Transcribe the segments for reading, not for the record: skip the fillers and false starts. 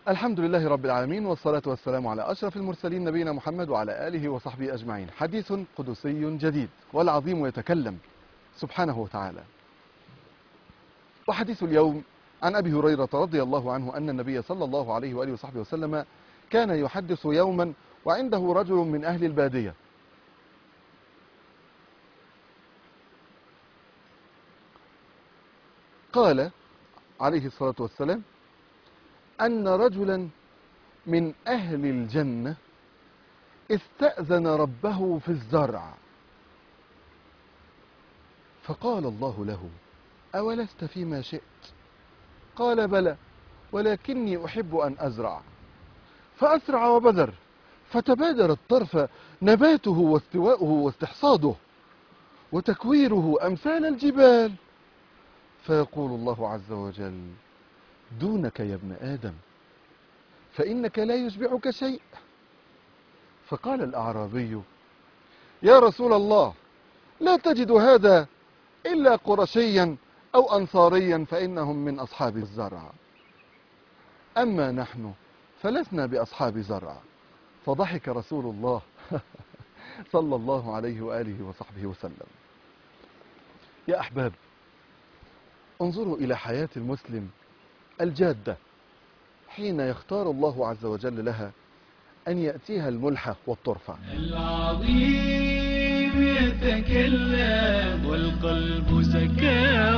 الحمد لله رب العالمين، والصلاة والسلام على أشرف المرسلين نبينا محمد وعلى آله وصحبه أجمعين. حديث قدسي جديد، والعظيم يتكلم سبحانه وتعالى. وحديث اليوم عن أبي هريرة رضي الله عنه أن النبي صلى الله عليه وآله وصحبه وسلم كان يحدث يوما وعنده رجل من أهل البادية. قال عليه الصلاة والسلام أن رجلا من أهل الجنة استأذن ربه في الزرع، فقال الله له: أولست فيما شئت؟ قال: بلى، ولكني أحب أن أزرع. فأسرع وبذر، فتبادر الطرف نباته واستواؤه واستحصاده وتكويره أمثال الجبال، فيقول الله عز وجل: دونك يا ابن آدم، فإنك لا يشبعك شيء. فقال الأعرابي: يا رسول الله، لا تجد هذا إلا قرشيا أو أنصاريا، فإنهم من أصحاب الزرع، أما نحن فلسنا بأصحاب زرع. فضحك رسول الله صلى الله عليه وآله وصحبه وسلم. يا أحباب، انظروا إلى حياة المسلم الجادة حين يختار الله عز وجل لها أن يأتيها الملحة والطرفة. العظيم يتكلم والقلب سكى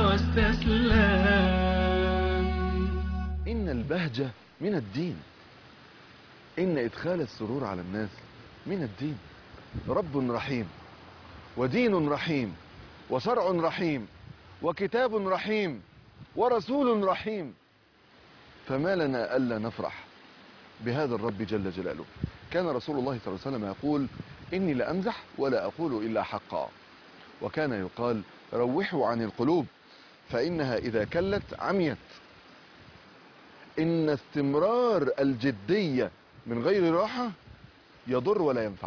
واستسلم. إن البهجة من الدين، إن إدخال السرور على الناس من الدين. رب رحيم، ودين رحيم، وشرع رحيم، وكتاب رحيم، ورسول رحيم، فما لنا ألا نفرح بهذا الرب جل جلاله. كان رسول الله صلى الله عليه وسلم يقول: إني لأمزح ولا أقول إلا حقا. وكان يقال: روحوا عن القلوب فإنها إذا كلت عميت. إن استمرار الجدية من غير راحة يضر ولا ينفع،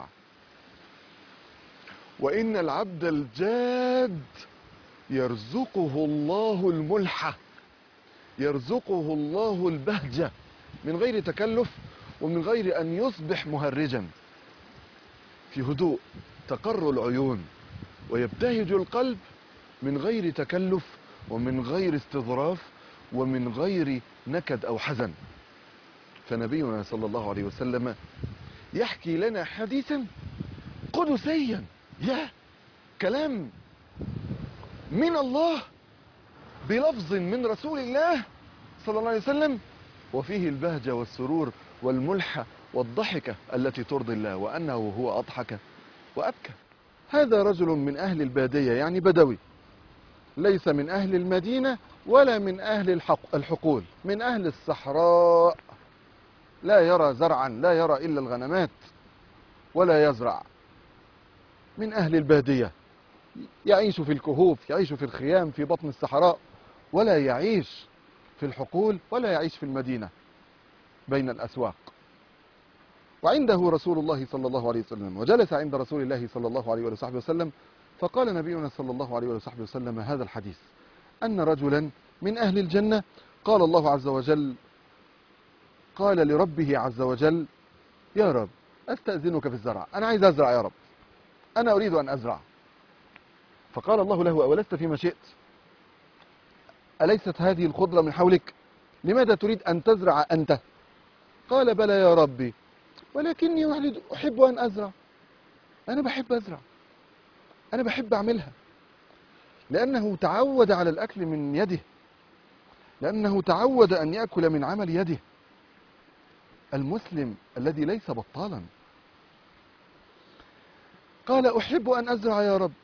وإن العبد الجاد يرزقه الله الملحة، يرزقه الله البهجة من غير تكلف ومن غير أن يصبح مهرجا. في هدوء تقر العيون ويبتهج القلب من غير تكلف ومن غير استظراف ومن غير نكد أو حزن. فنبينا صلى الله عليه وسلم يحكي لنا حديثا قدسيا، يا كلام من الله بلفظ من رسول الله صلى الله عليه وسلم، وفيه البهجة والسرور والملحة والضحكة التي ترضي الله، وأنه هو أضحك وأبكى. هذا رجل من أهل البادية، يعني بدوي، ليس من أهل المدينة ولا من أهل الحقول، من أهل الصحراء، لا يرى زرعا، لا يرى إلا الغنمات ولا يزرع. من أهل البادية، يعيش في الكهوف، يعيش في الخيام في بطن الصحراء، ولا يعيش في الحقول ولا يعيش في المدينة بين الأسواق. وعنده رسول الله صلى الله عليه وسلم، وجلس عند رسول الله صلى الله عليه وصحبه وسلم، فقال نبينا صلى الله عليه وصحبه وسلم هذا الحديث: أن رجلا من أهل الجنة قال الله عز وجل، قال لربه عز وجل: يا رب، أستأذنك في الزرع، أنا عايز أزرع يا رب، أنا أريد أن أزرع. فقال الله له: أولست فيما شئت؟ أليست هذه الخضرة من حولك؟ لماذا تريد أن تزرع أنت؟ قال: بلى يا ربي، ولكني أحب أن أزرع. أنا بحب أزرع، أنا بحب أعملها، لأنه تعود على الأكل من يده، لأنه تعود أن يأكل من عمل يده. المسلم الذي ليس بطالا. قال: أحب أن أزرع يا رب.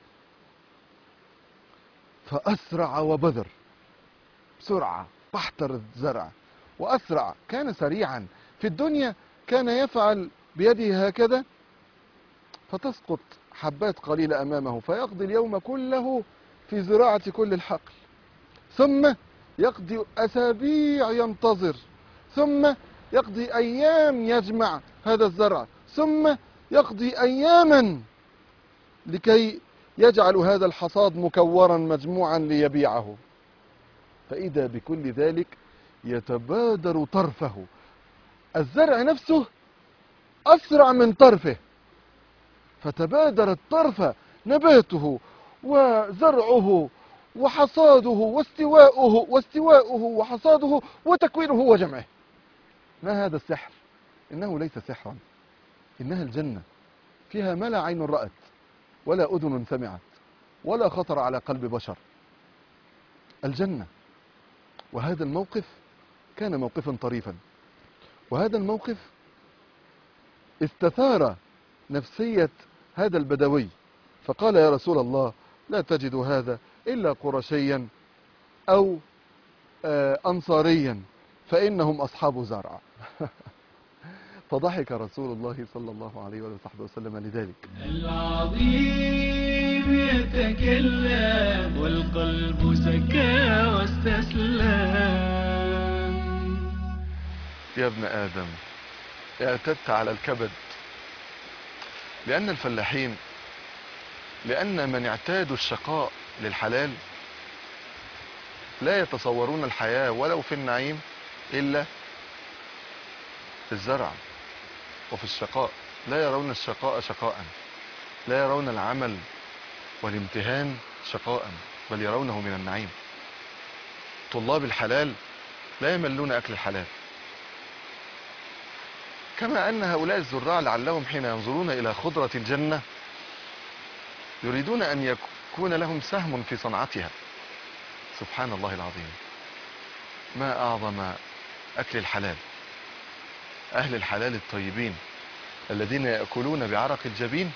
فأسرع وبذر، بسرعة بحتر الزرع وأسرع، كان سريعا. في الدنيا كان يفعل بيده هكذا فتسقط حبات قليلة أمامه، فيقضي اليوم كله في زراعة كل الحقل، ثم يقضي أسابيع ينتظر، ثم يقضي أيام يجمع هذا الزرع، ثم يقضي أياما لكي يجعل هذا الحصاد مكورا مجموعا ليبيعه. فإذا بكل ذلك يتبادر طرفه الزرع نفسه أسرع من طرفه، فتبادر الطرف نباته وزرعه وحصاده واستواؤه وحصاده وتكوينه وجمعه. ما هذا السحر؟ إنه ليس سحرا، إنها الجنة، فيها ما لا عين رأت ولا أذن سمعت ولا خطر على قلب بشر. الجنة. وهذا الموقف كان موقفا طريفا، وهذا الموقف استثار نفسية هذا البدوي، فقال: يا رسول الله، لا تجد هذا إلا قرشيا أو أنصاريا فإنهم أصحاب زرع. فضحك رسول الله صلى الله عليه وصحبه وسلم لذلك. العظيم يتكلم والقلب سكى واستسلم. يا ابن آدم، اعتدت على الكبد، لأن الفلاحين، لأن من اعتادوا الشقاء للحلال لا يتصورون الحياة ولو في النعيم إلا في الزرع وفي الشقاء. لا يرون الشقاء شقاء، لا يرون العمل والامتهان شقاء، بل يرونه من النعيم. طلاب الحلال لا يملون أكل الحلال، كما أن هؤلاء الزراع لعلهم حين ينظرون إلى خضرة الجنة يريدون أن يكون لهم سهم في صنعتها. سبحان الله العظيم، ما أعظم أكل الحلال. أهل الحلال الطيبين الذين يأكلون بعرق الجبين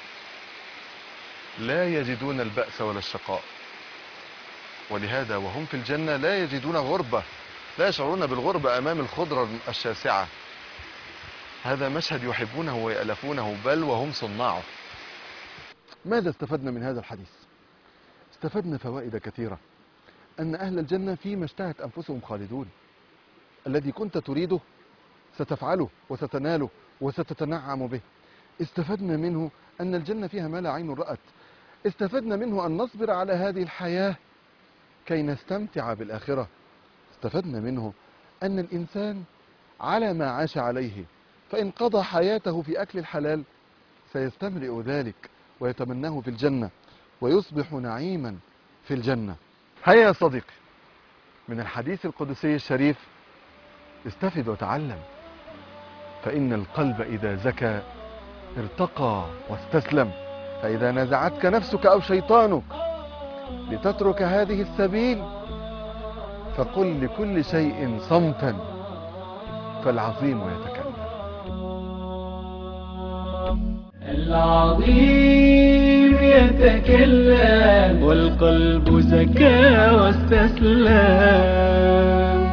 لا يجدون البأس ولا الشقاء، ولهذا وهم في الجنة لا يجدون غربة، لا يشعرون بالغربة أمام الخضرة الشاسعة. هذا مشهد يحبونه ويألفونه، بل وهم صناعه. ماذا استفدنا من هذا الحديث؟ استفدنا فوائد كثيرة. أن أهل الجنة فيما اشتهت أنفسهم خالدون، الذي كنت تريده ستفعله وستناله وستتنعم به. استفدنا منه أن الجنة فيها ما لا عين رأت. استفدنا منه أن نصبر على هذه الحياة كي نستمتع بالآخرة. استفدنا منه أن الإنسان على ما عاش عليه، فإن قضى حياته في أكل الحلال سيستمرئ ذلك ويتمناه في الجنة ويصبح نعيما في الجنة. هيا يا صديقي، من الحديث القدسي الشريف استفد وتعلم، فإن القلب إذا زكى ارتقى واستسلم، فإذا نزعتك نفسك أو شيطانك لتترك هذه السبيل فقل لكل شيء صمتا فالعظيم يتكلم. العظيم يتكلم والقلب زكى واستسلم.